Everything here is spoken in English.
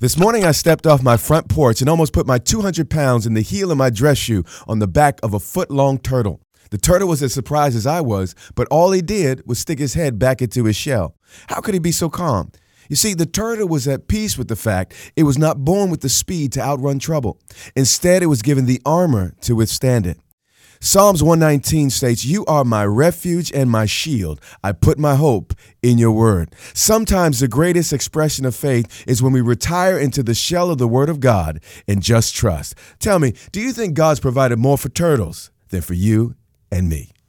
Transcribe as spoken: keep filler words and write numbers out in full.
This morning I stepped off my front porch and almost put my two hundred pounds in the heel of my dress shoe on the back of a foot-long turtle. The turtle was as surprised as I was, but all he did was stick his head back into his shell. How could he be so calm? You see, the turtle was at peace with the fact it was not born with the speed to outrun trouble. Instead, it was given the armor to withstand it. Psalms one nineteen states, "You are my refuge and my shield. I put my hope in your word." Sometimes the greatest expression of faith is when we retire into the shell of the word of God and just trust. Tell me, do you think God's provided more for turtles than for you and me?